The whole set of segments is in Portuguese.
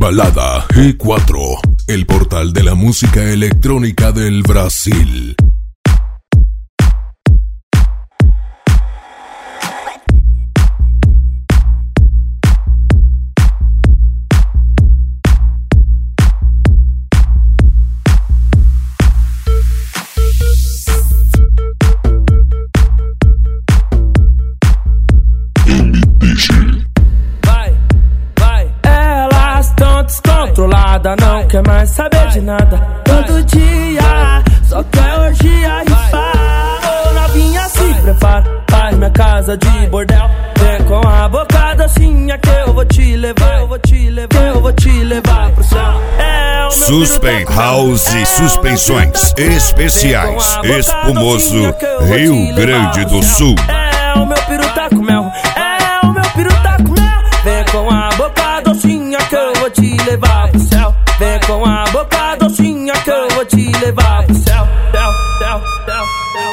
Balada G4, el portal de la música electrónica del Brasil. Descontrolada, não quer mais saber de nada. Todo dia só quer orgia e farra. Novinha, se prepara, faz minha casa de bordel. Vem com a boca docinha que eu vou te levar, eu vou te levar, eu vou te levar pro céu. Suspen House Suspensões Especiais Espumoso, Rio Grande do Sul. É o meu piru tá com mel, é o meu piru tá com mel. Vem com a boca docinha que eu vou te levar pro céu. Vem com a boca docinha que eu vou te levar pro céu. Céu, céu, céu, céu.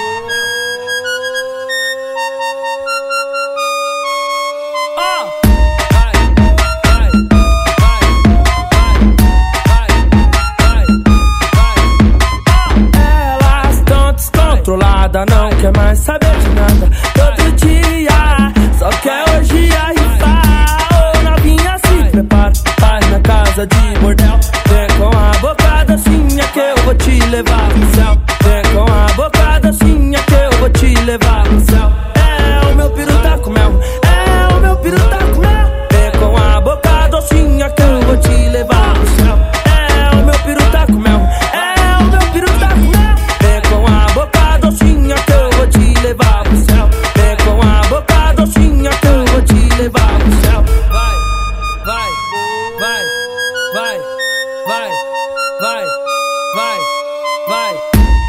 Elas estão descontroladas, não quer mais saber de nada. Todo dia só quer orgia e farra. Novinha, se prepara, faz na casa de bordel. Vem com a boca docinha que eu vou te levar pro céu. Vem com a boca docinha que eu vou te levar pro céu. É o meu piru tá com mel, é o meu piru tá com mel. Vem com a boca docinha que eu vou te levar pro céu. É o meu piru tá com mel, é o meu piru tá com mel. Vem com a boca docinha que eu vou te levar pro céu. Vem com a boca docinha que eu vou te levar pro céu. Vai, vai, vai, vai, vai, vai, vai, vai.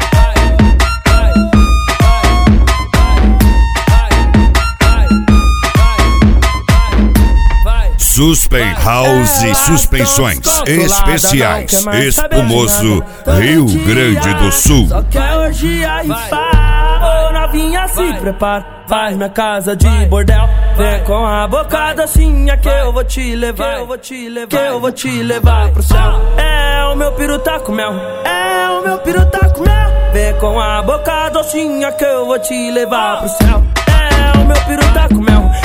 Suspen House Suspensões Especiais Espumoso, Rio Grande do Sul. Só quer orgia e farra. Novinha, se prepara, faz minha casa de bordel. Vem com a boca docinha que eu vou te levar, eu vou te levar, que eu vou te levar pro céu. É o meu piru tá com mel, é o meu piru tá com mel. Vem com a boca docinha que eu vou te levar pro céu. É o meu piru tá com mel,